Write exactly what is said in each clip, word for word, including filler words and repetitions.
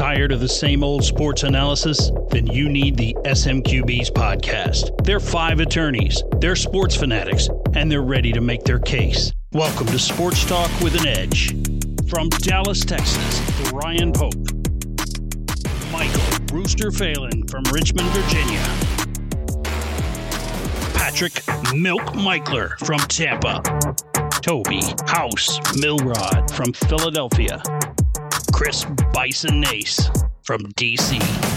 Tired of the same old sports analysis? Then you need the S M Q B's podcast. They're five attorneys, they're sports fanatics, and they're ready to make their case. Welcome to Sports Talk with an Edge. From Dallas, Texas, Ryan Pope. Michael Rooster Phelan from Richmond, Virginia. Patrick Milk Michler from Tampa. Toby House Milrod from Philadelphia. Chris Bison Nace from D C.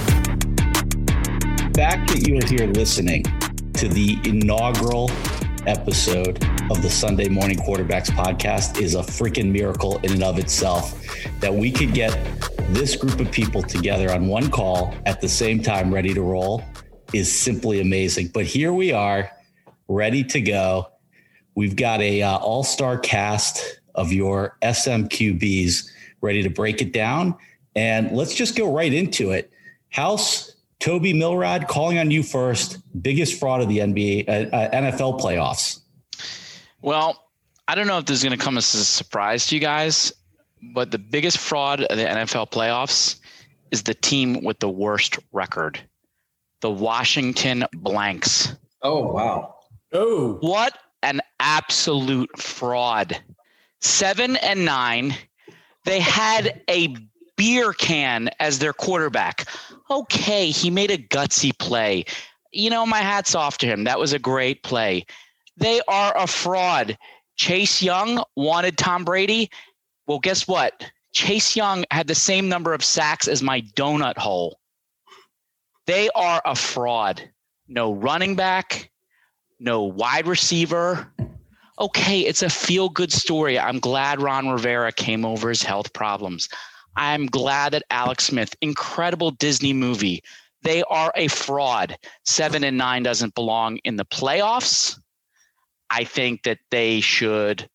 The fact that you are here listening to the inaugural episode of the Sunday Morning Quarterbacks podcast is a freaking miracle in and of itself. That we could get this group of people together on one call at the same time, ready to roll, is simply amazing. But here we are, ready to go. We've got a uh, all-star cast of your S M Q Bs ready to break it down. And let's just go right into it. House, Toby Milrod, calling on you first. Biggest fraud of the N B A, uh, uh, N F L playoffs. Well, I don't know if this is going to come as a surprise to you guys, but the biggest fraud of the N F L playoffs is the team with the worst record, the Washington Blanks. Oh, wow. Oh, what an absolute fraud. Seven and nine. They had a beer can as their quarterback. Okay, he made a gutsy play. You know, my hat's off to him. That was a great play. They are a fraud. Chase Young wanted Tom Brady. Well, guess what? Chase Young had the same number of sacks as my donut hole. They are a fraud. No running back, no wide receiver. Okay, it's a feel-good story. I'm glad Ron Rivera came over his health problems. I'm glad that Alex Smith, incredible Disney movie. They are a fraud. Seven and nine doesn't belong in the playoffs. I think that they should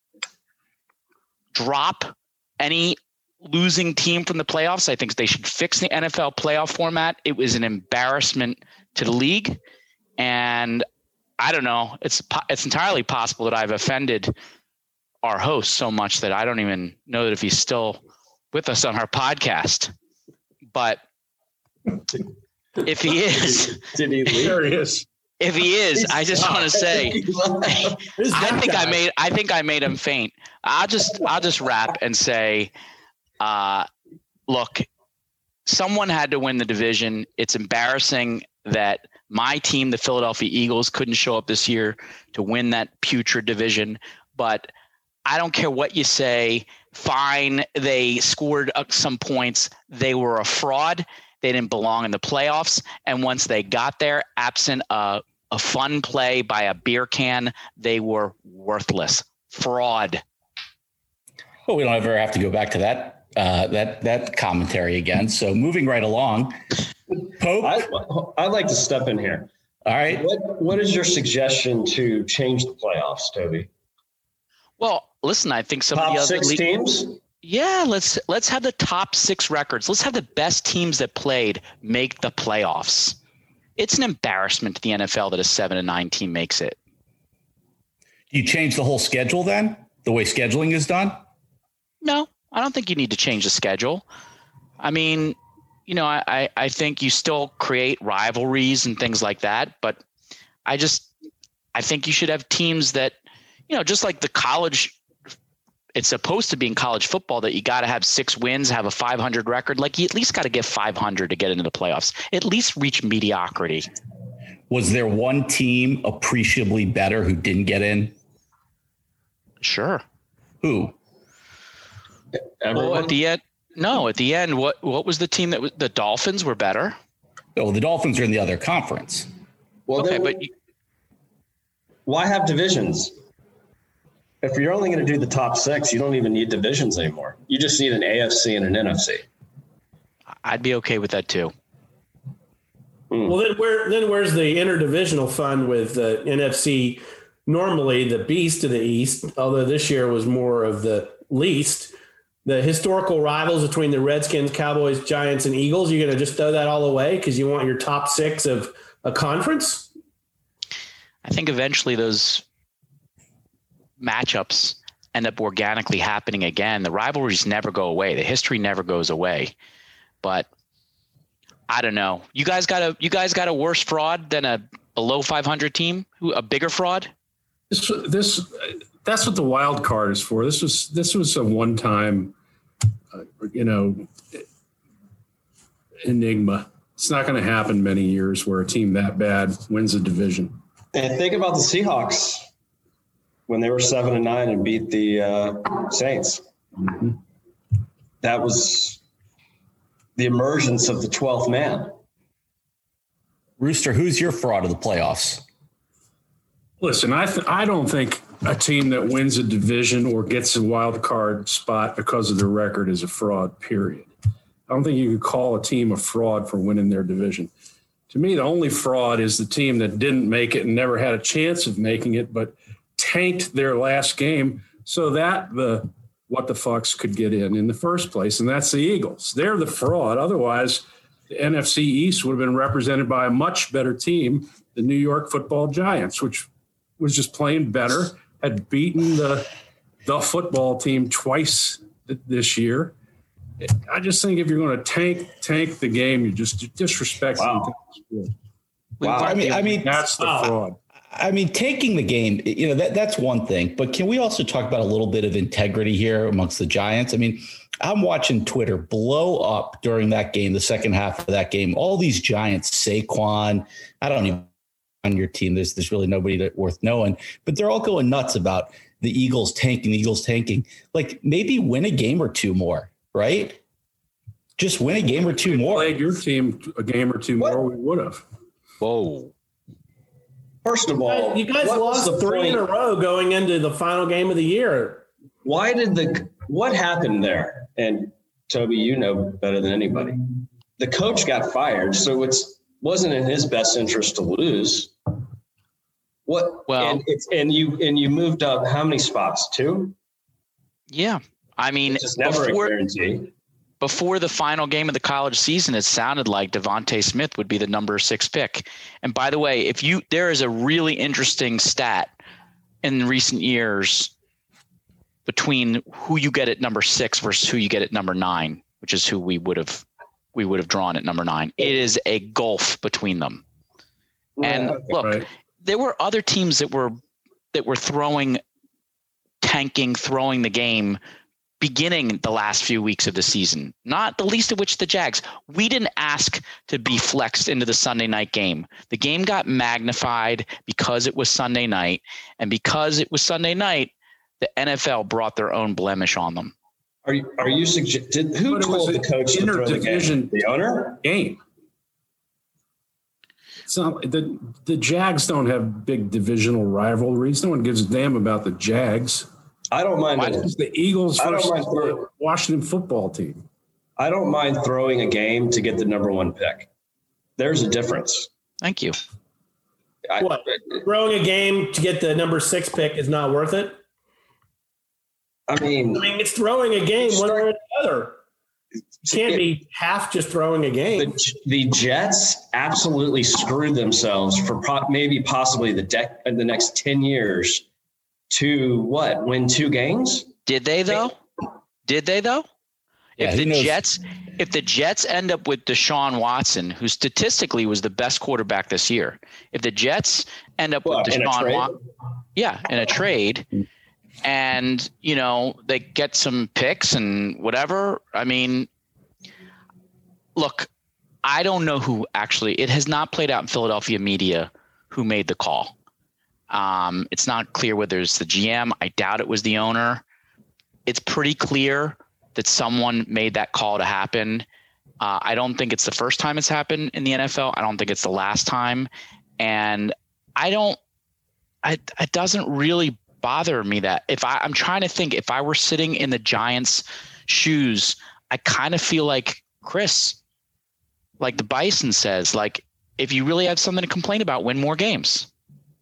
drop any losing team from the playoffs. I think they should fix the N F L playoff format. It was an embarrassment to the league. And I don't know. It's it's entirely possible that I've offended our host so much that I don't even know that if he's still with us on our podcast. But if he is, did he leave? There he is. If he is, I just want to say, I think I made I think I made him faint. I'll just I'll just wrap and say, uh, look, someone had to win the division. It's embarrassing that my team, the Philadelphia Eagles, couldn't show up this year to win that putrid division. But I don't care what you say. Fine, they scored some points. They were a fraud. They didn't belong in the playoffs. And once they got there, absent a, a fun play by a beer can, they were worthless. Fraud. Well, we don't ever have to go back to that uh, that that commentary again. So moving right along. Pope, I, I'd like to step in here. All right. What What is your suggestion to change the playoffs, Toby? Well, listen, I think some top of the other six league- teams. Yeah, let's let's have the top six records. Let's have the best teams that played make the playoffs. It's an embarrassment to the N F L that a seven and nine team makes it. You change the whole schedule then, the way scheduling is done? No, I don't think you need to change the schedule. I mean, you know, I, I think you still create rivalries and things like that, but I just I think you should have teams that, you know, just like the college, it's supposed to be in college football that you got to have six wins, have a five hundred record. Like you at least got to get five hundred to get into the playoffs, at least reach mediocrity. Was there one team appreciably better who didn't get in? Sure. Who? Well, at the end, no, at the end, what, what was the team that was, the Dolphins were better? Oh, the Dolphins are in the other conference. Well, okay, then, but you, why have divisions? If you're only going to do the top six, you don't even need divisions anymore. You just need an A F C and an N F C. I'd be okay with that too. Hmm. Well, then where then where's the interdivisional fund with the N F C? Normally the beast of the East, although this year was more of the least. The historical rivals between the Redskins, Cowboys, Giants, and Eagles, you're going to just throw that all away because you want your top six of a conference? I think eventually those matchups end up organically happening again. The rivalries never go away. The history never goes away. But I don't know. You guys got a you guys got a worse fraud than a, a low five hundred team, who a bigger fraud? This this that's what the wild card is for. This was this was a one time, uh, you know, enigma. It's not going to happen many years where a team that bad wins a division. And think about the Seahawks when they were seven and nine and beat the uh, Saints. Mm-hmm. That was the emergence of the twelfth man. Rooster, who's your fraud of the playoffs? Listen, I th- I don't think a team that wins a division or gets a wild card spot because of their record is a fraud, period. I don't think you could call a team a fraud for winning their division. To me, the only fraud is the team that didn't make it and never had a chance of making it, but tanked their last game so that the what the fucks could get in in the first place, and that's the Eagles. They're the fraud. Otherwise, the N F C East would have been represented by a much better team, the New York Football Giants, which was just playing better, had beaten the the football team twice th- this year. I just think if you're going to tank tank the game, you just disrespect wow. the sport. Wow. I mean, I mean, that's the uh, fraud. I mean, taking the game, you know, that that's one thing. But can we also talk about a little bit of integrity here amongst the Giants? I mean, I'm watching Twitter blow up during that game, the second half of that game. All these Giants, Saquon, I don't even on your team. There's there's really nobody that worth knowing, but they're all going nuts about the Eagles tanking, the Eagles tanking. Like maybe win a game or two more, right? Just win a game or two more. Played your team a game or two what? more, we would have. Whoa. First of all, you guys, you guys lost three point? in a row going into the final game of the year. Why did the what happened there? And Toby, you know better than anybody. The coach got fired, so it's wasn't in his best interest to lose. What? Well, and it's and you and you moved up how many spots? Two? Yeah, I mean, it's just never before, a guarantee. Before the final game of the college season, it sounded like Devontae Smith would be the number six pick. And by the way, if you there is a really interesting stat in recent years between who you get at number six versus who you get at number nine, which is who we would have we would have drawn at number nine. It is a gulf between them. And look, right. there were other teams that were that were throwing, tanking, throwing the game beginning the last few weeks of the season, not the least of which the Jags. We didn't ask to be flexed into the Sunday night game. The game got magnified because it was Sunday night, and because it was Sunday night, the N F L brought their own blemish on them. Are you, are you suggesting who but told the coach to throw the game? The owner? Game. It's not, the, the Jags don't have big divisional rivalries. No one gives a damn about the Jags. I don't mind. Why is the Eagles versus the Washington football team? I don't mind throwing a game to get the number one pick. There's a difference. Thank you. I, what? Throwing a game to get the number six pick is not worth it? I mean, I mean, it's throwing a game one way or the other. It can't it, be half just throwing a game. The, the Jets absolutely screwed themselves for pro, maybe possibly the de- the next ten years to what? Win two games? Did they though? Did they though? Yeah, if the knows? Jets, if the Jets end up with Deshaun Watson, who statistically was the best quarterback this year, if the Jets end up what, with Deshaun Watson, yeah, in a trade. And, you know, they get some picks and whatever. I mean, look, I don't know who actually – it has not played out in Philadelphia media who made the call. Um, it's not clear whether it's the G M. I doubt it was the owner. It's pretty clear that someone made that call to happen. Uh, I don't think it's the first time it's happened in the N F L. I don't think it's the last time. And I don't – it doesn't really – bother me that if I, I'm trying to think if I were sitting in the Giants' shoes, I kind of feel like Chris, like the Bison says, like if you really have something to complain about, win more games.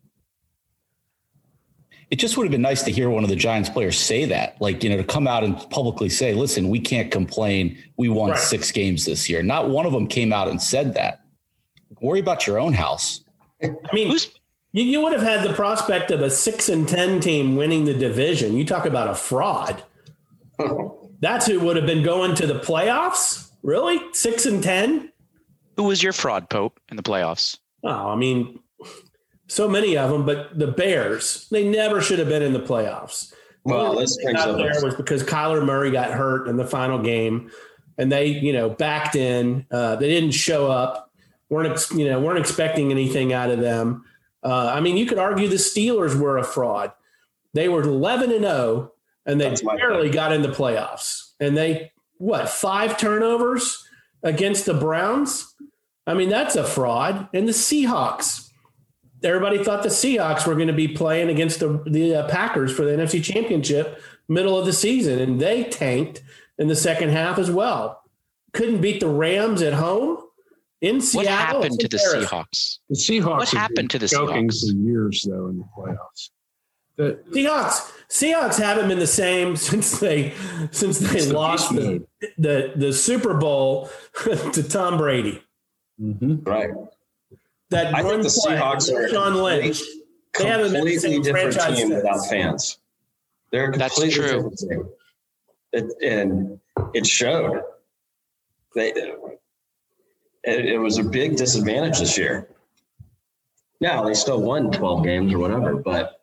It just would have been nice to hear one of the Giants players say that, like, you know, to come out and publicly say, listen, we can't complain. We won right. six games this year. Not one of them came out and said that. Worry about your own house. I mean, who's You, you would have had the prospect of a six and ten team winning the division. You talk about a fraud. That's who would have been going to the playoffs. Really? Six and ten? Who was your fraud, Pope, in the playoffs? Oh, I mean, so many of them, but the Bears, they never should have been in the playoffs. Well, this brings out up there was because Kyler Murray got hurt in the final game, and they, you know, backed in. Uh, they didn't show up. weren't ex- you know weren't expecting anything out of them. Uh, I mean, you could argue the Steelers were a fraud. They were eleven and zero, and they barely got in the playoffs. And they what five turnovers against the Browns? I mean, that's a fraud. And the Seahawks. Everybody thought the Seahawks were going to be playing against the, the uh, Packers for the N F C Championship middle of the season, and they tanked in the second half as well. Couldn't beat the Rams at home in Seattle. What happened to the Seahawks? The Seahawks What happened to the joking Seahawks? for years, though, in the playoffs. The, Seahawks Seahawks haven't been the same since they since they the lost the, the the Super Bowl to Tom Brady. mm-hmm. Right. That I one think the play, Seahawks are Sean Lynch. They haven't been the completely same different franchise team since. without fans. They're a That's completely true. different team. It, and it showed. They it, it was a big disadvantage this year. Now they still won twelve games or whatever, but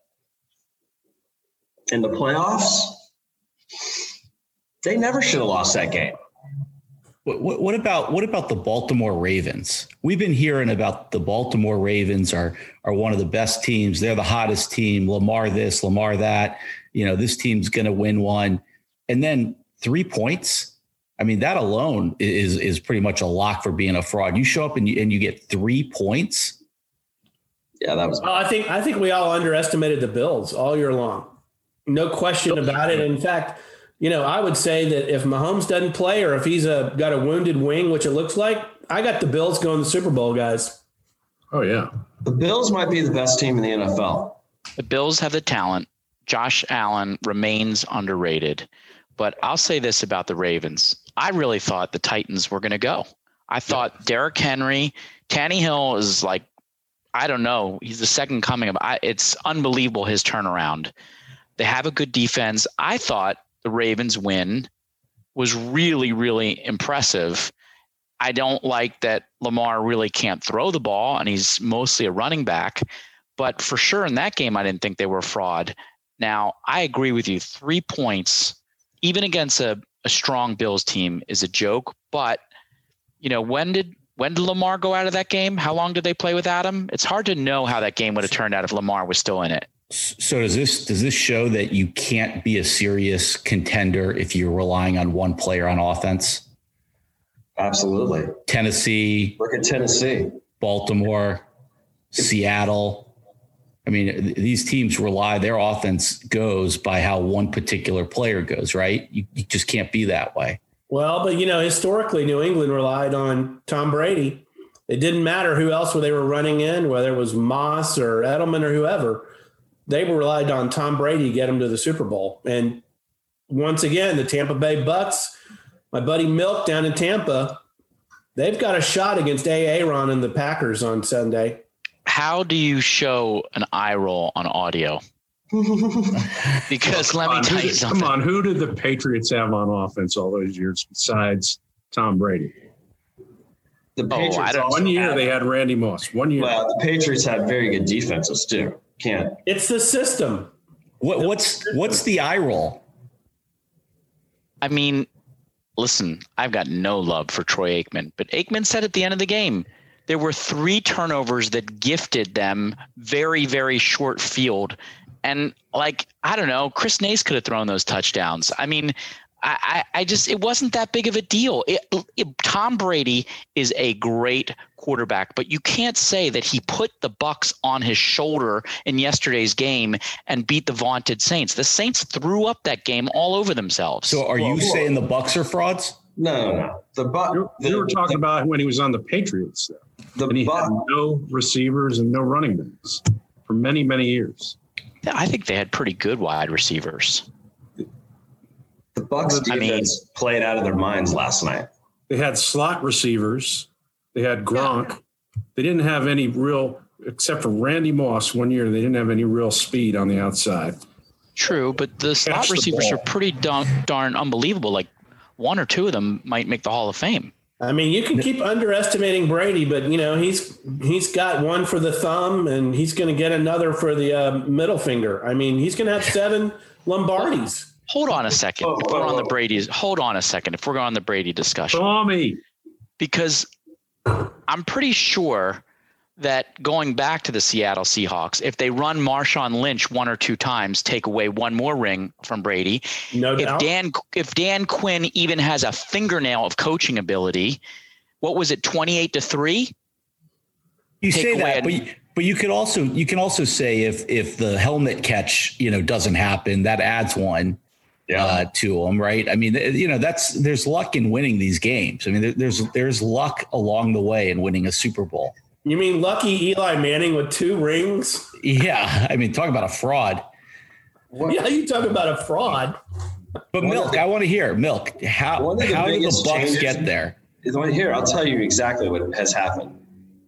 in the playoffs, they never should have lost that game. What, what, what about what about the Baltimore Ravens? We've been hearing about the Baltimore Ravens are are one of the best teams. They're the hottest team. Lamar this, Lamar that. You know, this team's going to win one, and then three points. I mean, that alone is is pretty much a lock for being a fraud. You show up and you and you get three points. Yeah, that was. Well, I think I think we all underestimated the Bills all year long. No question about it. In fact, you know, I would say that if Mahomes doesn't play or if he's a, got a wounded wing, which it looks like, I got the Bills going to the Super Bowl, guys. Oh, yeah. The Bills might be the best team in the N F L. The Bills have the talent. Josh Allen remains underrated. But I'll say this about the Ravens. I really thought the Titans were going to go. I thought Derrick Henry, Tannehill is like, I don't know. He's the second coming of I, it's unbelievable his turnaround. They have a good defense. I thought the Ravens win was really, really impressive. I don't like that Lamar really can't throw the ball and he's mostly a running back, but for sure in that game, I didn't think they were a fraud. Now I agree with you. Three points, even against a, a strong Bills team is a joke, but you know, when did, when did Lamar go out of that game? How long did they play without him? It's hard to know how that game would have turned out if Lamar was still in it. So does this does this show that you can't be a serious contender if you're relying on one player on offense? Absolutely. Tennessee, Look at Tennessee, Baltimore, Seattle. I mean, these teams rely, their offense goes by how one particular player goes, right? You, you just can't be that way. Well, but, you know, historically, New England relied on Tom Brady. It didn't matter who else they were running in, whether it was Moss or Edelman or whoever. They relied on Tom Brady to get them to the Super Bowl. And once again, the Tampa Bay Bucks, my buddy Milk down in Tampa, they've got a shot against Aaron and the Packers on Sunday. How do you show an eye roll on audio? Because let me on, tell who, you something. Come on, who did the Patriots have on offense all those years besides Tom Brady? The Oh, Patriots. I don't- also One year had- they had Randy Moss. One year. Well, the Patriots had very good defenses too. Can't. It's the system. What, what's what's the eye roll? I mean, listen, I've got no love for Troy Aikman, but Aikman said at the end of the game, there were three turnovers that gifted them very, very short field. And like, I don't know, Chris Nace could have thrown those touchdowns. I mean, I, I, I just, it wasn't that big of a deal. It, it, Tom Brady is a great quarterback, but you can't say that he put the Bucs on his shoulder in yesterday's game and beat the vaunted Saints. The Saints threw up that game all over themselves. So are you saying the Bucks are frauds? No, no, no. The Buck. You the, you were talking about when he was on the Patriots, though. the And he Buck. had no receivers and no running backs for many, many years. I think they had pretty good wide receivers. The Bucks I mean- defense played out of their minds last night. They had slot receivers. They had Gronk. They didn't have any real, except for Randy Moss one year, they didn't have any real speed on the outside. True, but the slot the receivers ball. are pretty darn, darn unbelievable. Like one or two of them might make the Hall of Fame. I mean, you can keep underestimating Brady, but you know he's he's got one for the thumb, and he's going to get another for the uh, middle finger. I mean, he's going to have seven Lombardis. Hold on a second. Oh, if we're oh, on the oh. Brady's, hold on a second. If we're on the Brady discussion, Tommy. because I'm pretty sure that going back to the Seattle Seahawks, if they run Marshawn Lynch one or two times, take away one more ring from Brady. No if doubt. Dan if Dan Quinn even has a fingernail of coaching ability, what was it, twenty-eight to three? You Take say away that, a- but you, but you could also you can also say if if the helmet catch you know doesn't happen, that adds one uh, to them, right? I mean, you know, that's there's luck in winning these games. I mean, there, there's there's luck along the way in winning a Super Bowl. You mean lucky Eli Manning with two rings? Yeah, I mean, talk about a fraud. Yeah, you talk about a fraud. But Milk, I want to hear Milk. How One of the how did the biggest Bucks changes- get there? Here, I'll tell you exactly what has happened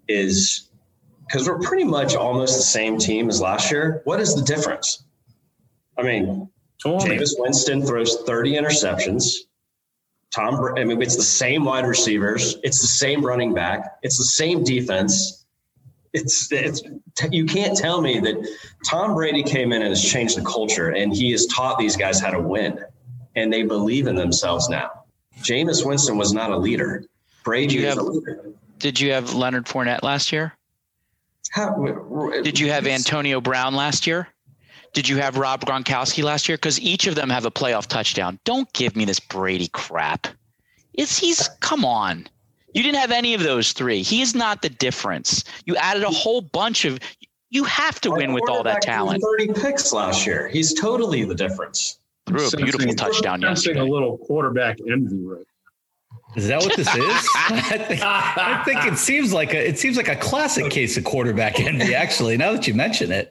is because we're pretty much almost the same team as last year. What is the difference? I mean, Tommy. Jameis Winston throws thirty interceptions. Tom, Bra- I mean, it's the same wide receivers. It's the same running back. It's the same defense. It's, it's you can't tell me that Tom Brady came in and has changed the culture, and he has taught these guys how to win, and they believe in themselves now. Jameis Winston was not a leader. Brady You is have- a leader. Did you have Leonard Fournette last year? How, Did you have Antonio Brown last year? Did you have Rob Gronkowski last year? Because each of them have a playoff touchdown. Don't give me this Brady crap. Is he's come on. You didn't have any of those three. He is not the difference. You added a whole bunch of. You have to win with all that talent. thirty picks last year. He's totally the difference. Threw a beautiful Sensing- touchdown sensing yesterday. a little quarterback envy right. Is that what this is? I, think, I think it seems like a it seems like a classic case of quarterback envy. Actually, now that you mention it.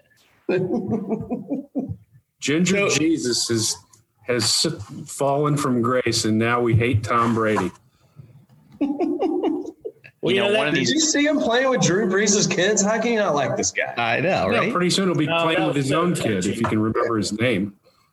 Ginger So- Jesus has has fallen from grace, and now we hate Tom Brady. Well, You you know, know, one that, of Did these. you see him playing with Drew Brees' kids? How can you not like this guy? I know, Yeah, right? pretty soon he'll be No, playing that with was his so own kid, touchy. if you can remember his name.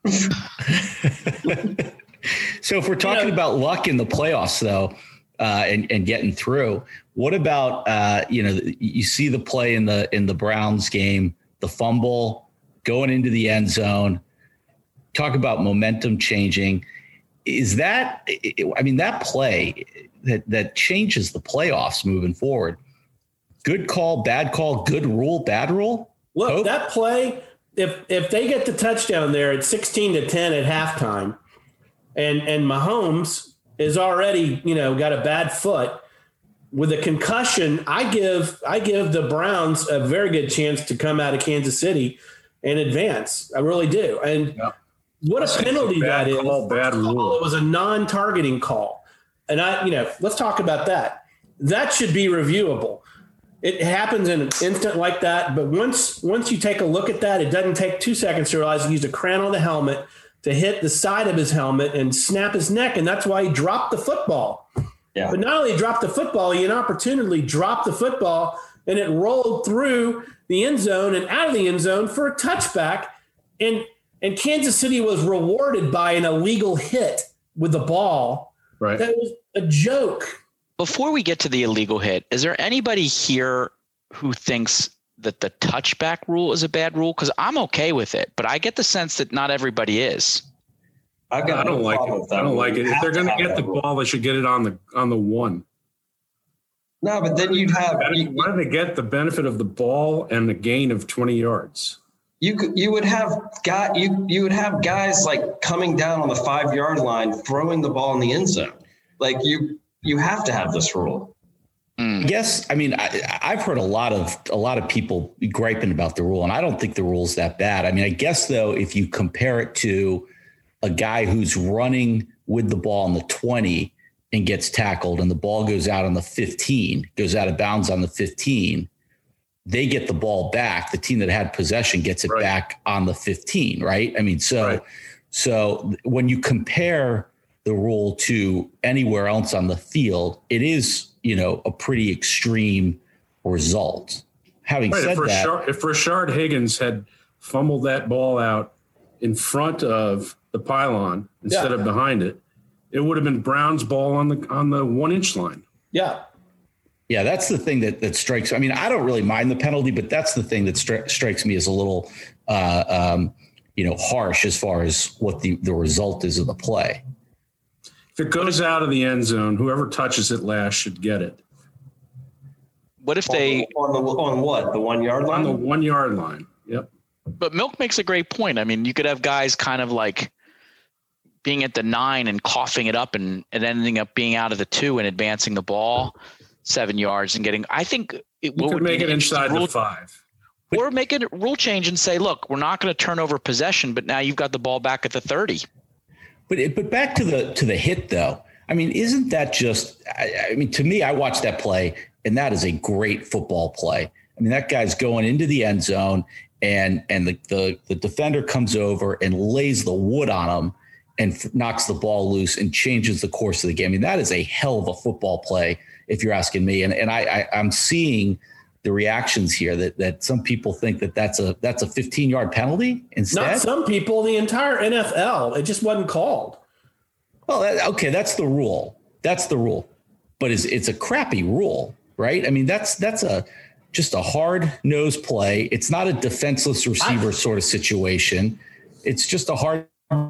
So if we're talking Yeah. about luck in the playoffs, though, uh, and and getting through, what about uh, you know you see the play in the in the Browns game, the fumble going into the end zone. Talk about momentum changing. Is that I mean that play that that changes the playoffs moving forward? Good call, bad call, good rule, bad rule. look, Hope? that play, if if they get the touchdown there at sixteen to ten at halftime, and and Mahomes is already, you know, got a bad foot with a concussion, I give I give the Browns a very good chance to come out of Kansas City and advance. I really do. And Yeah. what a penalty Bad that is. call, bad First of all, rule. it was a non-targeting call. And I, you know, let's talk about that. That should be reviewable. It happens in an instant like that, but once once you take a look at that, it doesn't take two seconds to realize he used a crown on the helmet to hit the side of his helmet and snap his neck, and that's why he dropped the football. Yeah. But not only dropped the football, he inopportunely dropped the football, and it rolled through the end zone and out of the end zone for a touchback. And and Kansas City was rewarded by an illegal hit with the ball. Right. That was a joke. Before we get to the illegal hit, is there anybody here who thinks that the touchback rule is a bad rule? Because I'm okay with it, but I get the sense that not everybody is. I've got I don't no like problem it. with that I don't rule. like it. You If have they're to going to have get that the rule. ball, they should get it on the on the one. No, but then you'd have you, Why do they get the benefit of the ball and the gain of twenty yards? you could you would have got you you would have guys like coming down on the five yard line throwing the ball in the end zone. Like you you have to have this rule. I guess, I mean, I, I've heard a lot of a lot of people griping about the rule, and I don't think the rule's that bad. I mean, I guess, though, if you compare it to a guy who's running with the ball on the twenty and gets tackled and the ball goes out on the fifteen, goes out of bounds on the fifteen, they get the ball back. The team that had possession gets it Right. back on the fifteen, right? I mean, so Right. so when you compare the rule to anywhere else on the field, it is, you know, a pretty extreme result. Having Right, said if, that, Rashard, if Rashard Higgins had fumbled that ball out in front of the pylon instead Yeah. of behind it, it would have been Brown's ball on the on the one inch line. Yeah. Yeah, that's the thing that that strikes. I mean, I don't really mind the penalty, but that's the thing that stri- strikes me as a little, uh, um, you know, harsh as far as what the, the result is of the play. If it goes out of the end zone, whoever touches it last should get it. What if they on the on what the one yard line? On the one yard line. Yep. But Milk makes a great point. I mean, you could have guys kind of like being at the nine and coughing it up and, and ending up being out of the two and advancing the ball seven yards and getting. I think it you could make it inside rule, the five, or make a rule change and say, look, we're not going to turn over possession, but now you've got the ball back at the thirty. But it, but back to the to the hit though. I mean, isn't that just? I, I mean, to me, I watched that play. And that is a great football play. I mean, that guy's going into the end zone and and the the, the defender comes over and lays the wood on him and f- knocks the ball loose and changes the course of the game. I mean, that is a hell of a football play, if you're asking me. And and I, I I'm seeing the reactions here that that some people think that that's a that's a fifteen yard penalty instead. Not some people, the entire N F L. It just wasn't called. Well, that, okay, that's the rule. That's the rule. But it's it's a crappy rule. Right. I mean, that's that's a just a hard nosed play. It's not a defenseless receiver sort of situation. It's just a hard.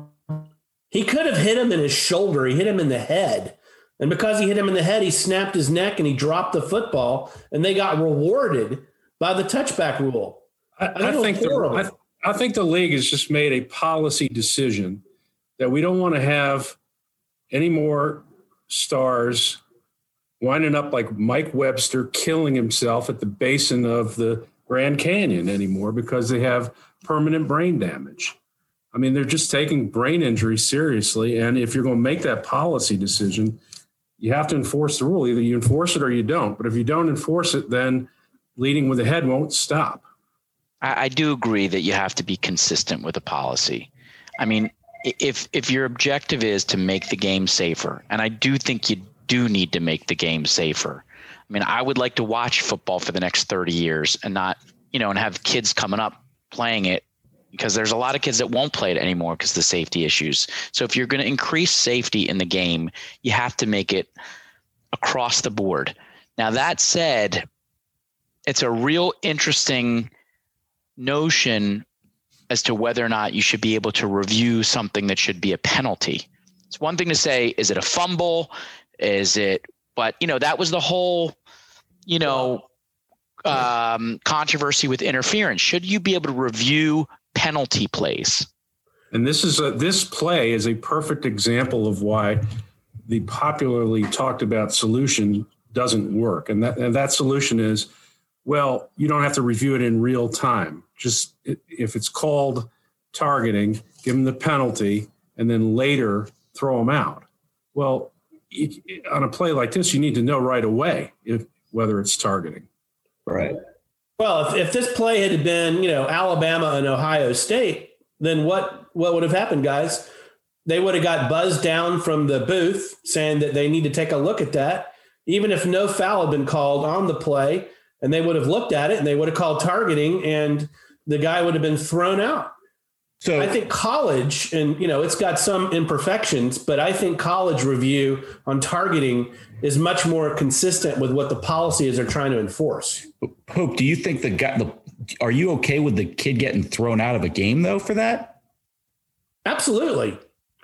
He could have hit him in his shoulder. He hit him in the head. And because he hit him in the head, he snapped his neck and he dropped the football and they got rewarded by the touchback rule. I, I, I think the, I, I think the league has just made a policy decision that we don't want to have any more stars winding up like Mike Webster killing himself at the basin of the Grand Canyon anymore because they have permanent brain damage. I mean, they're just taking brain injury seriously. And if you're going to make that policy decision, you have to enforce the rule. Either you enforce it or you don't. But if you don't enforce it, then leading with the head won't stop. I, I do agree that you have to be consistent with a policy. I mean, if if your objective is to make the game safer, and I do think you do need to make the game safer. I mean, I would like to watch football for the next thirty years and not, you know, and have kids coming up playing it, because there's a lot of kids that won't play it anymore because of the safety issues. So if you're going to increase safety in the game, you have to make it across the board. Now, that said, it's a real interesting notion as to whether or not you should be able to review something that should be a penalty. It's one thing to say, is it a fumble? Is it, but you know, that was the whole, you know, um, controversy with interference. Should you be able to review penalty plays? And this is a, this play is a perfect example of why the popularly talked about solution doesn't work. And that, and that solution is, well, you don't have to review it in real time. Just if it's called targeting, give them the penalty and then later throw them out. Well, on a play like this, you need to know right away if, whether it's targeting. Right. Well, if, if this play had been, you know, Alabama and Ohio State, then what, what would have happened, guys? They would have got buzzed down from the booth saying that they need to take a look at that, even if no foul had been called on the play, and they would have looked at it and they would have called targeting and the guy would have been thrown out. So I think college, and you know, it's got some imperfections, but I think college review on targeting is much more consistent with what the policy is they're trying to enforce. Pope, do you think the guy, the, are you okay with the kid getting thrown out of a game though for that? Absolutely.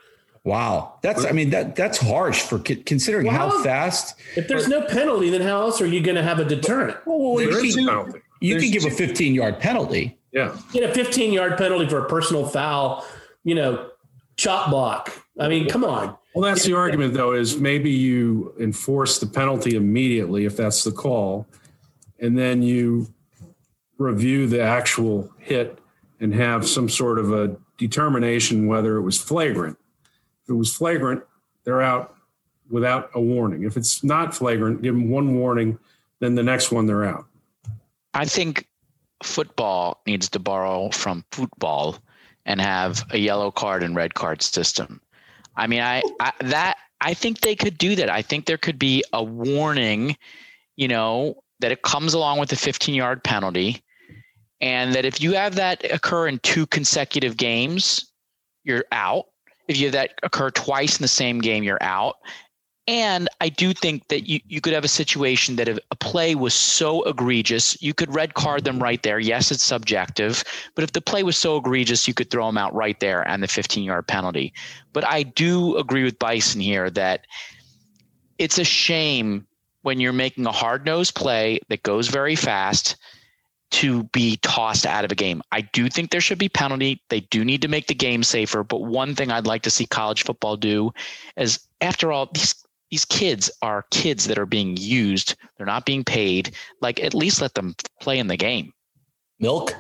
Wow. That's, I mean, that that's harsh for considering well, how fast. If there's no penalty, then how else are you going to have a deterrent? Well, well you can, you can give a fifteen yard penalty. Yeah. Get a fifteen yard penalty for a personal foul, you know, chop block. I mean, come on. Well, that's the argument, though, is maybe you enforce the penalty immediately if that's the call, and then you review the actual hit and have some sort of a determination whether it was flagrant. If it was flagrant, they're out without a warning. If it's not flagrant, give them one warning, then the next one they're out. I think football needs to borrow from football and have a yellow card and red card system. I mean, I, I that I think they could do that. I think there could be a warning, you know, that it comes along with a fifteen yard penalty, and that if you have that occur in two consecutive games, you're out. If you have that occur twice in the same game, you're out. And I do think that you, you could have a situation that if a play was so egregious, you could red card them right there. Yes, it's subjective, but if the play was so egregious, you could throw them out right there and the fifteen-yard penalty. But I do agree with Bison here that it's a shame when you're making a hard-nosed play that goes very fast to be tossed out of a game. I do think there should be penalty. They do need to make the game safer. But one thing I'd like to see college football do is, after all, these These kids are kids that are being used. They're not being paid. Like, at least let them play in the game. Milk?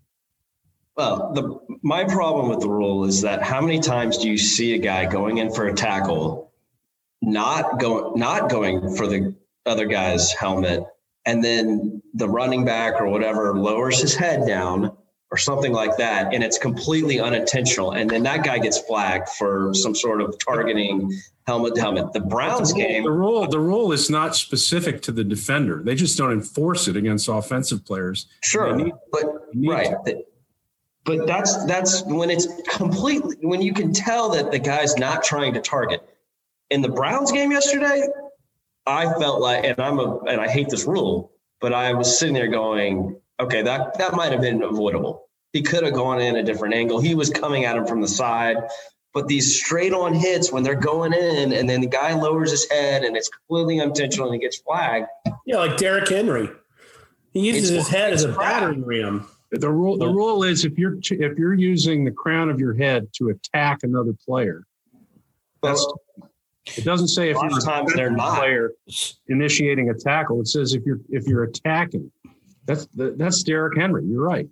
Well, the my problem with the rule is that how many times do you see a guy going in for a tackle, not going not going for the other guy's helmet, and then the running back or whatever lowers his head down or something like that, and it's completely unintentional, and then that guy gets flagged for some sort of targeting helmet to helmet. The Browns the rule, game, the rule, the rule is not specific to the defender. They just don't enforce it against offensive players. sure, need, but right, to. but that's that's when it's completely when you can tell that the guy's not trying to target. In the Browns game yesterday, I felt like, and I'm a, and I hate this rule, but I was sitting there going, okay, that, that might have been avoidable. He could have gone in a different angle. He was coming at him from the side, but these straight on hits when they're going in and then the guy lowers his head and it's completely unintentional and he gets flagged. Yeah, like Derrick Henry. He uses his head as a battering ram. The rule, the rule is if you're if you're using the crown of your head to attack another player, that's it doesn't say if you're times they're not player initiating a tackle. It says if you're if you're attacking. That's that's Derrick Henry. You're right.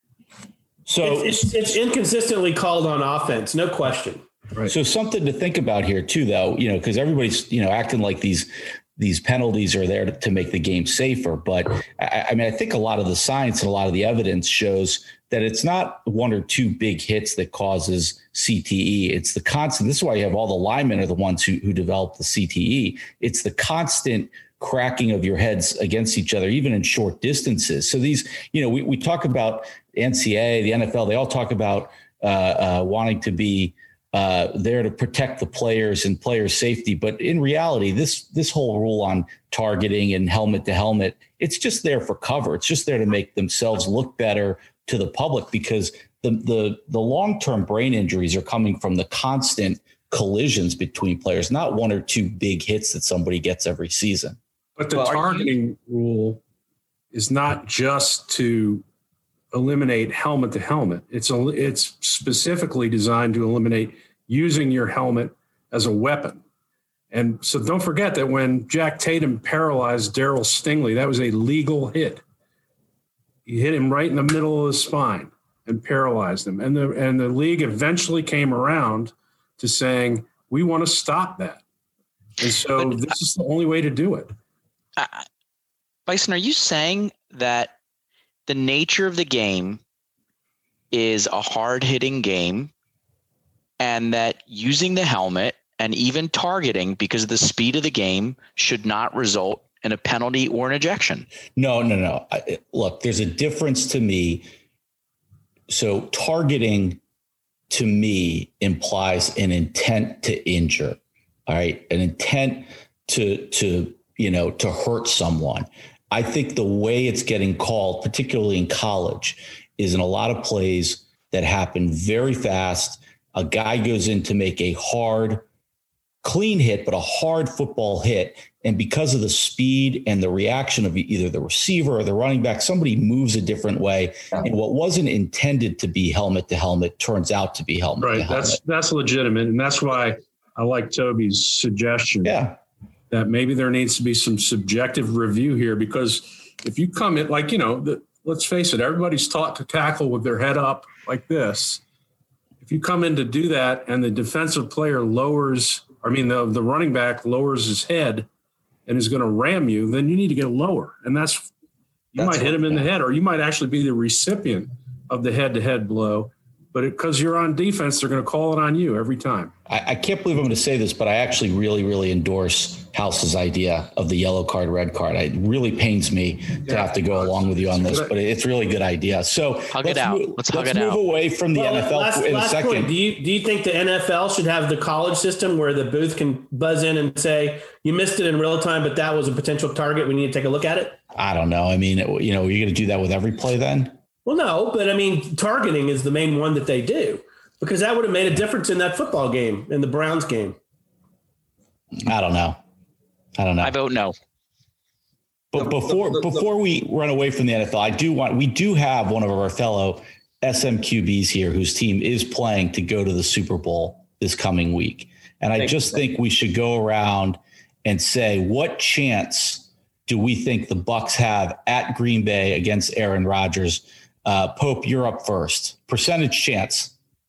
So it's, it's, it's inconsistently called on offense, no question. Right. So something to think about here too, though, you know, because everybody's, you know, acting like these these penalties are there to, to make the game safer. But I, I mean, I think a lot of the science and a lot of the evidence shows that it's not one or two big hits that causes C T E. It's the constant. This is why you have all the linemen are the ones who, who develop the C T E. It's the constant cracking of your heads against each other, even in short distances. So these, you know, we, we talk about N C double A, the N F L, they all talk about uh, uh, wanting to be uh, there to protect the players and player safety. But in reality, this this whole rule on targeting and helmet to helmet, it's just there for cover. It's just there to make themselves look better to the public, because the the the long-term brain injuries are coming from the constant collisions between players, not one or two big hits that somebody gets every season. But the well, targeting you- rule is not just to eliminate helmet to helmet. It's a, it's specifically designed to eliminate using your helmet as a weapon. And so don't forget that when Jack Tatum paralyzed Darryl Stingley, that was a legal hit. He hit him right in the middle of the spine and paralyzed him. And the and the league eventually came around to saying, we want to stop that. And so but, this is the only way to do it. Uh, Bison, are you saying that the nature of the game is a hard-hitting game and that using the helmet and even targeting because of the speed of the game should not result in a penalty or an ejection? No, no, no. I, look, there's a difference to me. So targeting to me implies an intent to injure. All right. An intent to, to, you know, to hurt someone. I think the way it's getting called, particularly in college, is in a lot of plays that happen very fast. A guy goes in to make a hard, clean hit, but a hard football hit. And because of the speed and the reaction of either the receiver or the running back, somebody moves a different way. And what wasn't intended to be helmet to helmet turns out to be helmet right. to helmet. That's that's legitimate. And that's why I like Toby's suggestion. Yeah. That maybe there needs to be some subjective review here, because if you come in like, you know, the, let's face it, everybody's taught to tackle with their head up like this. If you come in to do that and the defensive player lowers, I mean, the, the running back lowers his head and is going to ram you, then you need to get lower. And that's, you That's might hit him in yeah. the head, or you might actually be the recipient of the head-to-head blow. but because you're on defense, they're going to call it on you every time. I, I can't believe I'm going to say this, but I actually really, really endorse House's idea of the yellow card, red card. It really pains me to yeah, have to go along with you on this, but it's really a good idea. So hug it out. Move, let's, let's hug it move out. away from the well, N F L last, in last a second. Point. Do you do you think the N F L should have the college system where the booth can buzz in and say you missed it in real time, but that was a potential target? We need to take a look at it. I don't know. I mean, it, you know, you're going to do that with every play then? Well, no, but I mean, targeting is the main one that they do because that would have made a difference in that football game, in the Browns game. I don't know. I don't know. I vote no. But before before we run away from the N F L, I do want we do have one of our fellow S M Q Bs here whose team is playing to go to the Super Bowl this coming week. And I just think we should go around and say, what chance do we think the Bucs have at Green Bay against Aaron Rodgers? Uh, Pope, you're up first. Percentage chance.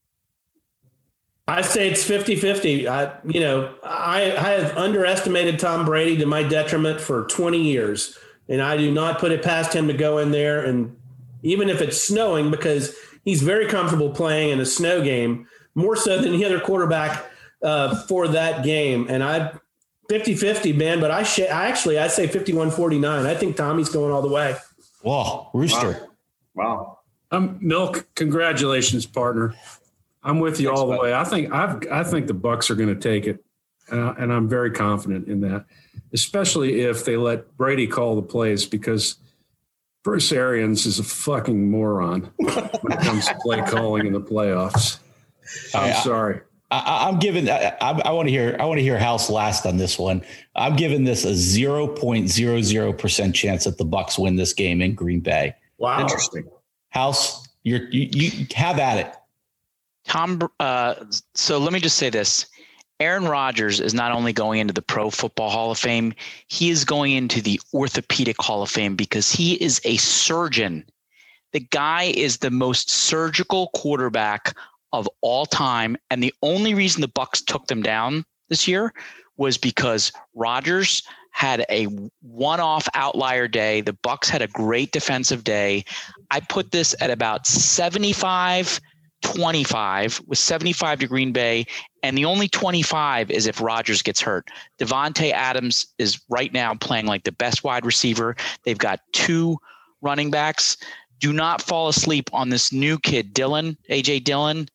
I say it's fifty-fifty. I, you know, I, I have underestimated Tom Brady to my detriment for twenty years, and I do not put it past him to go in there. And even if it's snowing, because he's very comfortable playing in a snow game, more so than any other quarterback uh, for that game. And I fifty-fifty, man, but I, sh- I actually, I say fifty-one forty-nine. I think Tommy's going all the way. Whoa, Rooster. Wow. wow. Um, Milk, congratulations, partner. I'm with you all the way. I think I've, I think the Bucs are going to take it, uh, and I'm very confident in that, especially if they let Brady call the plays because Bruce Arians is a fucking moron when it comes to play calling in the playoffs. I'm I, sorry. I, I'm giving. I, I want to hear. I want to hear House last on this one. I'm giving this a zero point zero zero percent chance that the Bucs win this game in Green Bay. Wow, interesting. House, you're, you you have at it. Tom, uh, so let me just say this. Aaron Rodgers is not only going into the Pro Football Hall of Fame, he is going into the Orthopedic Hall of Fame because he is a surgeon. The guy is the most surgical quarterback of all time. And the only reason the Bucs took them down this year was because Rodgers had a one-off outlier day. The Bucs had a great defensive day. I put this at about seventy-five twenty-five with seventy-five to Green Bay. And the only twenty-five is if Rodgers gets hurt. Devontae Adams is right now playing like the best wide receiver. They've got two running backs. Do not fall asleep on this new kid, Dillon, A J Dillon.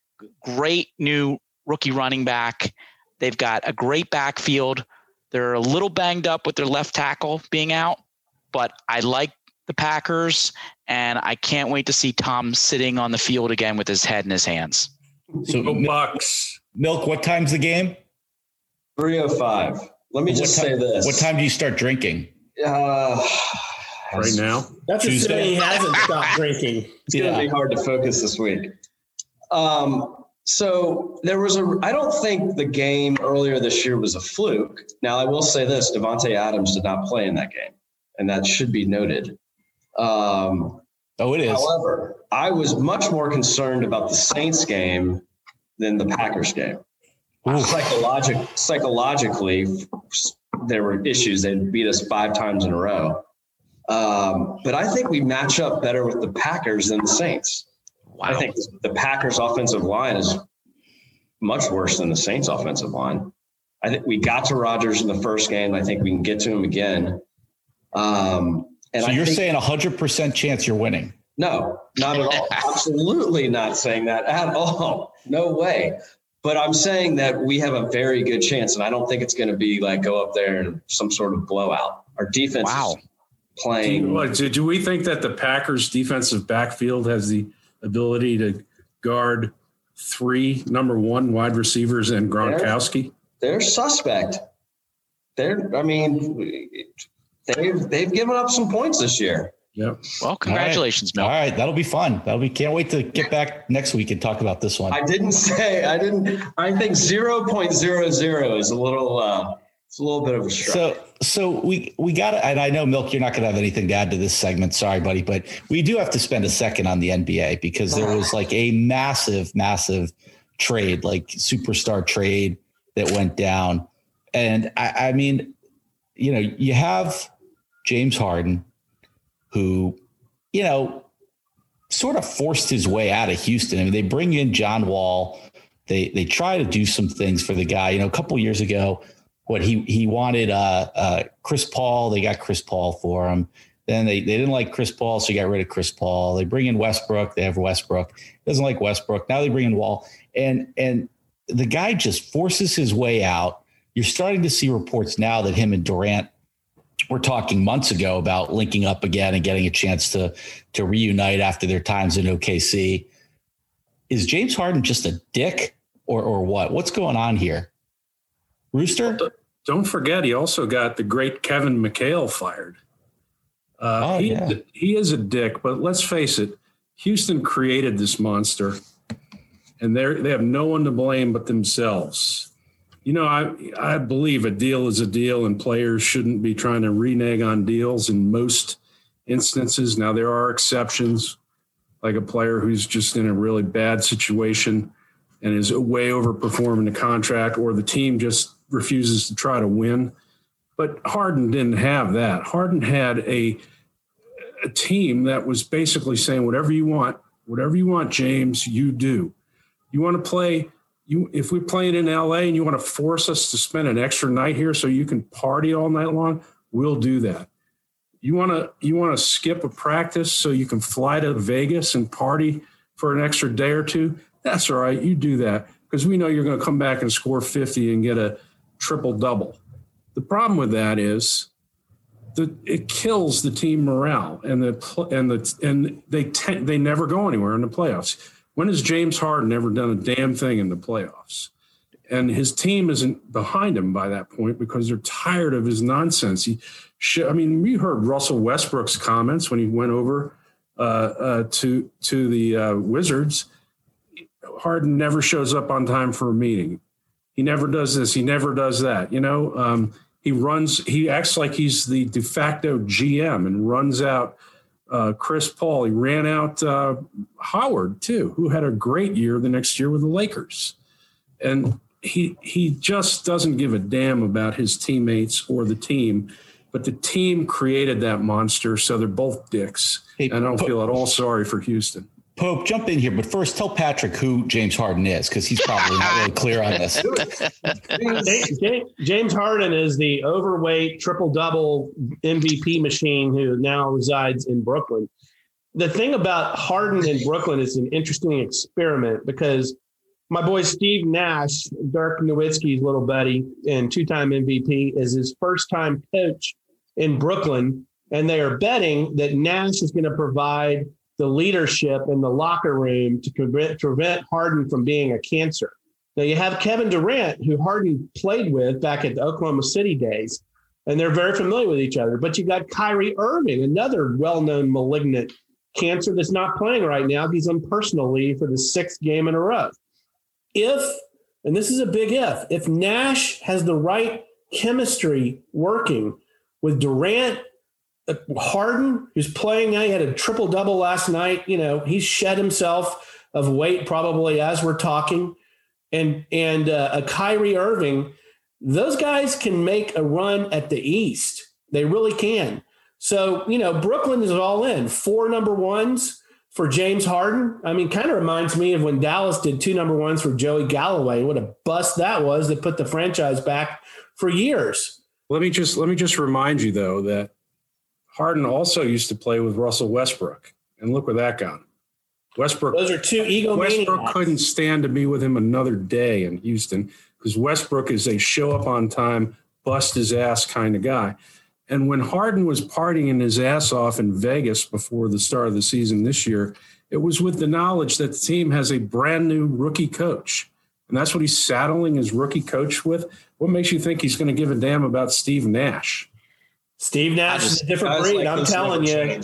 Great new rookie running back. They've got a great backfield. They're a little banged up with their left tackle being out, but I like the Packers, and I can't wait to see Tom sitting on the field again with his head in his hands. So Go Bucs. Milk, what time's the game? three oh five. Let me what just time, say this. What time do you start drinking? Uh, right now? That's assuming he hasn't stopped drinking. It's going to Yeah. be hard to focus this week. Um, so there was a, I don't think the game earlier this year was a fluke. Now I will say this, Devontae Adams did not play in that game, and that should be noted. Um, oh, it is. However, I was much more concerned about the Saints game than the Packers game. Psychologic, psychologically, there were issues. They beat us five times in a row. Um, but I think we match up better with the Packers than the Saints. Wow. I think the Packers offensive line is much worse than the Saints offensive line. I think we got to Rodgers in the first game. I think we can get to him again. Um, and so I you're think, saying a hundred percent chance you're winning? No, not at all. Absolutely not saying that at all. No way. But I'm saying that we have a very good chance, and I don't think it's going to be like go up there and some sort of blowout. Our defense wow. is playing. Do, what, do, do we think that the Packers defensive backfield has the ability to guard three number one wide receivers and Gronkowski? They're, they're suspect. They're, I mean, they've they've given up some points this year. Yep. Well, congratulations, All right. Mel. All right, that'll be fun. That'll be. Can't wait to get back next week and talk about this one. I didn't say. I didn't. I think zero point zero zero is a little. Uh, it's a little bit of a stretch. So, so we we got to, and I know, Milk, you're not going to have anything to add to this segment. Sorry, buddy, but we do have to spend a second on the N B A because there was like a massive, massive trade, like superstar trade that went down, and I, I mean, you know, you have James Harden, who, you know, sort of forced his way out of Houston. I mean, they bring in John Wall. They they try to do some things for the guy. You know, a couple of years ago, what he he wanted uh, uh, Chris Paul. They got Chris Paul for him. Then they, they didn't like Chris Paul, so you got rid of Chris Paul. They bring in Westbrook. They have Westbrook. Doesn't like Westbrook. Now they bring in Wall. And and the guy just forces his way out. You're starting to see reports now that him and Durant were talking months ago about linking up again and getting a chance to, to reunite after their times in O K C. Is James Harden just a dick or or what? What's going on here? Rooster? Don't forget, he also got the great Kevin McHale fired. Uh, oh, he, yeah. he is a dick, but let's face it, Houston created this monster, and they they have no one to blame but themselves. You know, I I believe a deal is a deal, and players shouldn't be trying to renege on deals in most instances. Now, there are exceptions, like a player who's just in a really bad situation and is way overperforming the contract, or the team just refuses to try to win. But Harden didn't have that. Harden had a, a team that was basically saying, whatever you want, whatever you want, James, you do. You want to play, you if we're playing in L A and you want to force us to spend an extra night here so you can party all night long, we'll do that. You want to you want to skip a practice so you can fly to Vegas and party for an extra day or two? That's all right. You do that because we know you're going to come back and score fifty and get a triple-double. The problem with that is that it kills the team morale, and the and the and they te- they never go anywhere in the playoffs. When has James Harden ever done a damn thing in the playoffs? And his team isn't behind him by that point because they're tired of his nonsense. He, I mean, we heard Russell Westbrook's comments when he went over uh, uh, to to the uh, Wizards. Harden never shows up on time for a meeting. He never does this. He never does that. You know. Um, He runs. He acts like he's the de facto G M and runs out uh, Chris Paul. He ran out uh, Howard too, who had a great year the next year with the Lakers. And he he just doesn't give a damn about his teammates or the team. But the team created that monster, so they're both dicks. Hey, and I don't feel at all sorry for Houston. Pope, jump in here, but first tell Patrick who James Harden is, because he's probably not really clear on this. James Harden is the overweight triple-double M V P machine who now resides in Brooklyn. The thing about Harden in Brooklyn is an interesting experiment because my boy Steve Nash, Dirk Nowitzki's little buddy and two-time M V P, is his first-time coach in Brooklyn, and they are betting that Nash is going to provide the leadership in the locker room to prevent, prevent Harden from being a cancer. Now you have Kevin Durant, who Harden played with back at the Oklahoma City days, and they're very familiar with each other. But you got Kyrie Irving, another well-known malignant cancer that's not playing right now. He's on personal leave for the sixth game in a row. If, and this is a big if, if Nash has the right chemistry working with Durant, Harden, who's playing now, he had a triple-double last night. You know, he's shed himself of weight probably as we're talking. And and uh, a Kyrie Irving, those guys can make a run at the East. They really can. So, you know, Brooklyn is all in. Four number ones for James Harden. I mean, kind of reminds me of when Dallas did two number ones for Joey Galloway. What a bust that was that put the franchise back for years. Let me just let me just remind you, though, that Harden also used to play with Russell Westbrook, and look where that got him. Westbrook. Those are two egomaniacs. Westbrook couldn't stand to be with him another day in Houston because Westbrook is a show up on time, bust his ass kind of guy. And when Harden was partying his ass off in Vegas before the start of the season this year, it was with the knowledge that the team has a brand new rookie coach. And that's what he's saddling his rookie coach with. What makes you think he's going to give a damn about Steve Nash? Steve Nash just, is a different breed. Like I'm telling you.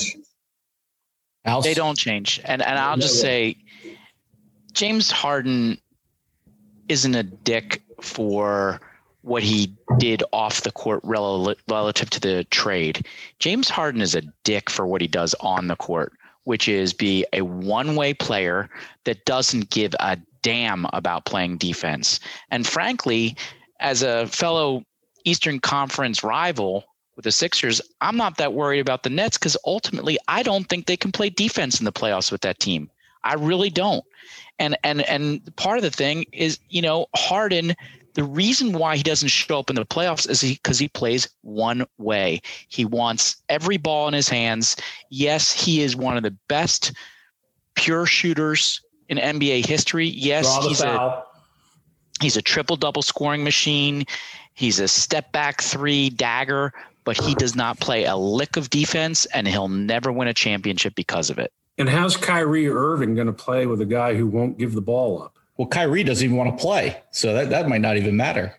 They don't change. And and I'll just say James Harden isn't a dick for what he did off the court rel- relative to the trade. James Harden is a dick for what he does on the court, which is be a one-way player that doesn't give a damn about playing defense. And frankly, as a fellow Eastern Conference rival, with the Sixers, I'm not that worried about the Nets because ultimately I don't think they can play defense in the playoffs with that team. I really don't. And and and part of the thing is, you know, Harden, the reason why he doesn't show up in the playoffs is because he, he plays one way. He wants every ball in his hands. Yes, he is one of the best pure shooters in N B A history. Yes, he's a, he's a triple-double scoring machine. He's a step-back three dagger, but he does not play a lick of defense, and he'll never win a championship because of it. And how's Kyrie Irving going to play with a guy who won't give the ball up? Well, Kyrie doesn't even want to play, so that, that might not even matter.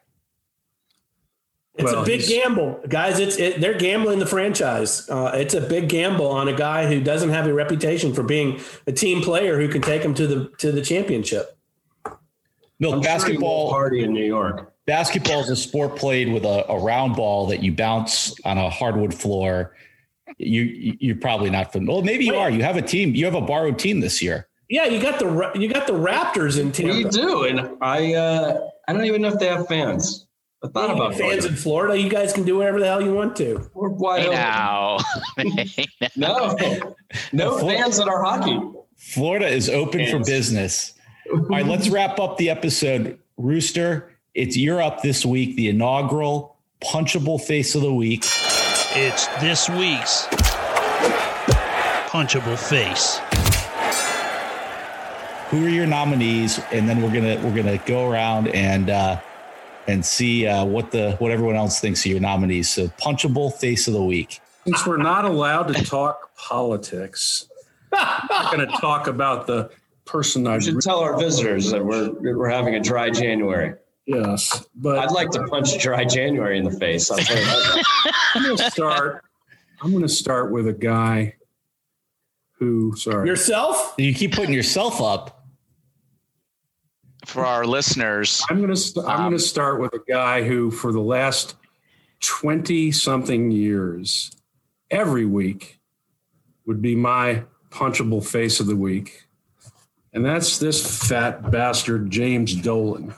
It's well, a big gamble, guys. It's it, they're gambling the franchise. Uh, it's a big gamble on a guy who doesn't have a reputation for being a team player who can take them to the to the championship. Milk, basketball sure party in New York. Basketball is a sport played with a, a round ball that you bounce on a hardwood floor. You you're probably not familiar. Well, maybe you Wait. are. You have a team. You have a borrowed team this year. Yeah, you got the you got the Raptors in Tampa. We do, and I uh, I don't even know if they have fans. I thought yeah, about fans in Florida. You guys can do whatever the hell you want to. We're wide hey open. Now. no, no fans at our hockey. Florida is open fans. for business. All right, let's wrap up the episode. Rooster, it's you're up this week. The inaugural punchable face of the week. It's this week's punchable face. Who are your nominees? And then we're gonna we're gonna go around and uh, and see uh, what the what everyone else thinks of your nominees. So punchable face of the week. Since we're not allowed to talk politics, we're not going to talk about the person I should really tell our visitors that we're we're having a dry January. Yes, but I'd like to punch dry January in the face. I'll tell you that. I'm going to start. I'm going to start with a guy who. Sorry, yourself. You keep putting yourself up. For our listeners, I'm going to. St- I'm um, going to start with a guy who, for the last twenty something years, every week would be my punchable face of the week, and that's this fat bastard, James Dolan.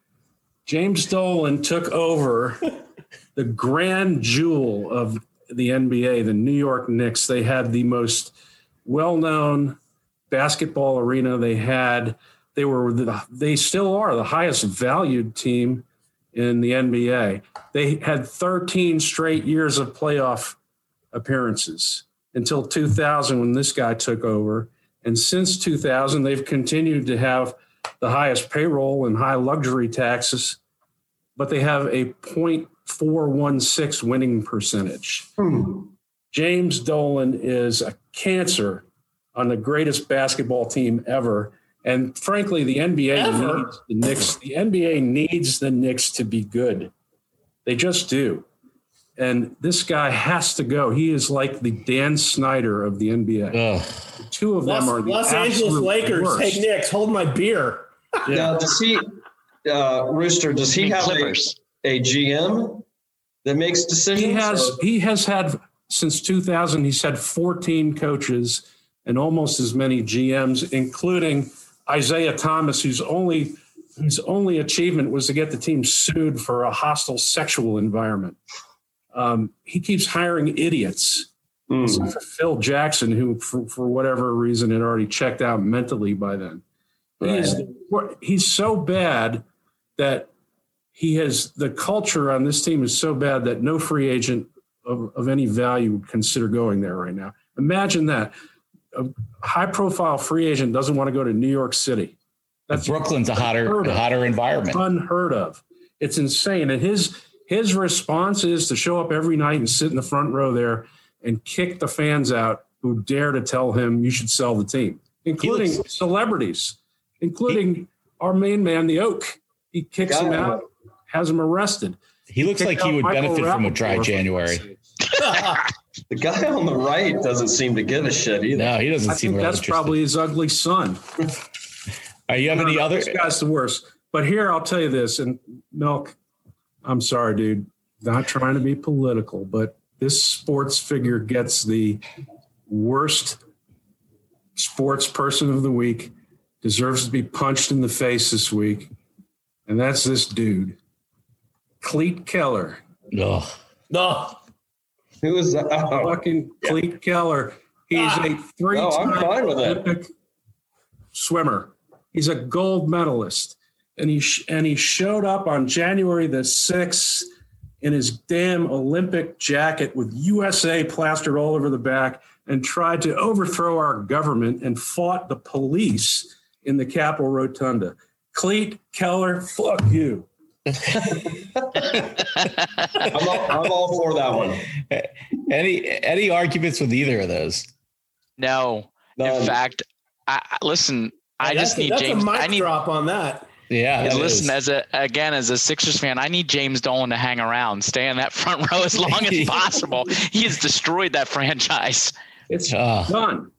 James Dolan took over the grand jewel of the N B A, the New York Knicks. They had the most well-known basketball arena. They had, they were, the, they still are the highest valued team in the N B A. They had thirteen straight years of playoff appearances until two thousand when this guy took over. And since two thousand, they've continued to have the highest payroll and high luxury taxes, but they have a point four one six winning percentage. Hmm. James Dolan is a cancer on the greatest basketball team ever. And frankly, the N B A ever? needs the Knicks. The N B A needs the Knicks to be good. They just do. And this guy has to go. He is like the Dan Snyder of the N B A. Ugh. The two of them Los, are the Los Angeles Lakers. Worst. Hey, Knicks, hold my beer. Yeah. Now, does he, uh, Rooster, does he have a, a G M that makes decisions? He has, or? he has had, since two thousand, he's had fourteen coaches and almost as many G Ms, including Isaiah Thomas, whose only whose only achievement was to get the team sued for a hostile sexual environment. Um, he keeps hiring idiots. Mm. Except for Phil Jackson, who, for, for whatever reason, had already checked out mentally by then. Right. He is, he's so bad that he has the culture on this team is so bad that no free agent of, of any value would consider going there right now. Imagine that. A high-profile free agent doesn't want to go to New York City. That's Brooklyn's a hotter, a hotter environment. Unheard of. It's insane. And his his response is to show up every night and sit in the front row there and kick the fans out who dare to tell him you should sell the team, including looks, celebrities, including he, our main man, the Oak. He kicks him out, has him arrested. He looks he like he would Michael benefit Rappaport from a dry January. The guy on the right doesn't seem to give a shit either. No, he doesn't I seem think really that's interested. Probably his ugly son. Are you have any know, other? This guy's the worst. But here, I'll tell you this, and Milk, I'm sorry, dude. Not trying to be political, but this sports figure gets the worst sports person of the week, deserves to be punched in the face this week, and that's this dude, Cleat Keller. Ugh. No. Who is that? Oh. Fucking Clete Keller. He's ah, a three-time no, Olympic swimmer. He's a gold medalist. And he sh- and he showed up on January the sixth in his damn Olympic jacket with U S A plastered all over the back and tried to overthrow our government and fought the police in the Capitol Rotunda. Clete Keller, fuck you. I'm, all, I'm all for that one. Any any arguments with either of those? No. None. In fact, I, listen, I that's just a, need that's James. A mic I need drop on that. Yeah. That listen, is. as a again as a Sixers fan, I need James Dolan to hang around, stay in that front row as long as possible. He has destroyed that franchise. It's uh, done.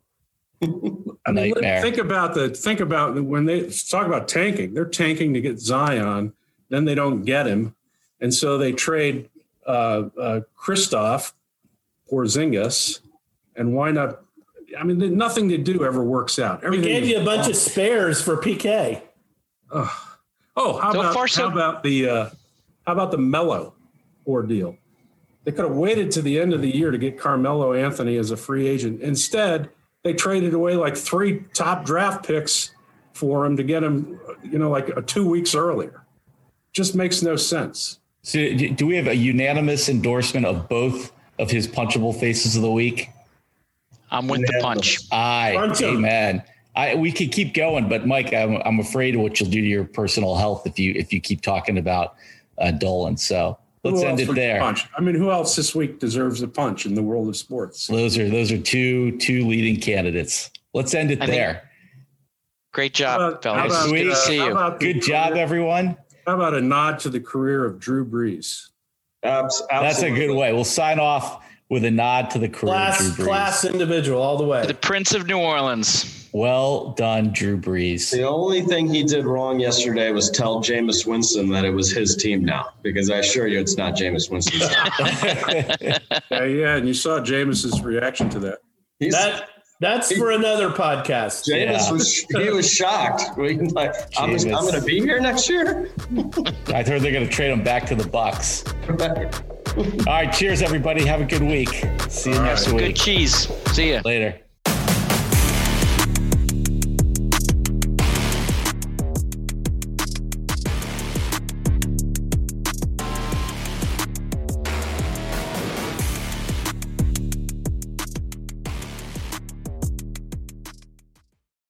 I mean, think about the think about when they talk about tanking. They're tanking to get Zion, then they don't get him, and so they trade uh, uh, Kristaps Porzingis, and why not? I mean, nothing to do ever works out. Everything we gave you a bunch awesome. of spares for P K. Oh, oh how, so about, far, so- how about the uh, how about the Melo ordeal? They could have waited to the end of the year to get Carmelo Anthony as a free agent. Instead, they traded away like three top draft picks for him to get him, you know, like uh, two weeks earlier. Just makes no sense. So do we have a unanimous endorsement of both of his punchable faces of the week? I'm with the punch. Aye, punch amen. I, we could keep going, but Mike, I'm, I'm afraid of what you'll do to your personal health if you if you keep talking about uh, Dolan. So let's who end it there. Punch? I mean, who else this week deserves a punch in the world of sports? Those are those are two two leading candidates. Let's end it I there. Great job, how about, fellas. How about, Good uh, to see you. Good career, job, everyone. How about a nod to the career of Drew Brees? Absolutely. That's a good way. We'll sign off with a nod to the career class, of Drew Brees. Class individual all the way. The Prince of New Orleans. Well done, Drew Brees. The only thing he did wrong yesterday was tell Jameis Winston that it was his team now, because I assure you it's not Jameis Winston's team. yeah, yeah, and you saw Jameis's reaction to that. He's, that that's he, for another podcast. Jameis yeah. was he was shocked. Like, I'm, I'm going to be here next year. I heard they're going to trade him back to the Bucks. All right, cheers, everybody. Have a good week. See you All next right. week. Good cheese. See ya later.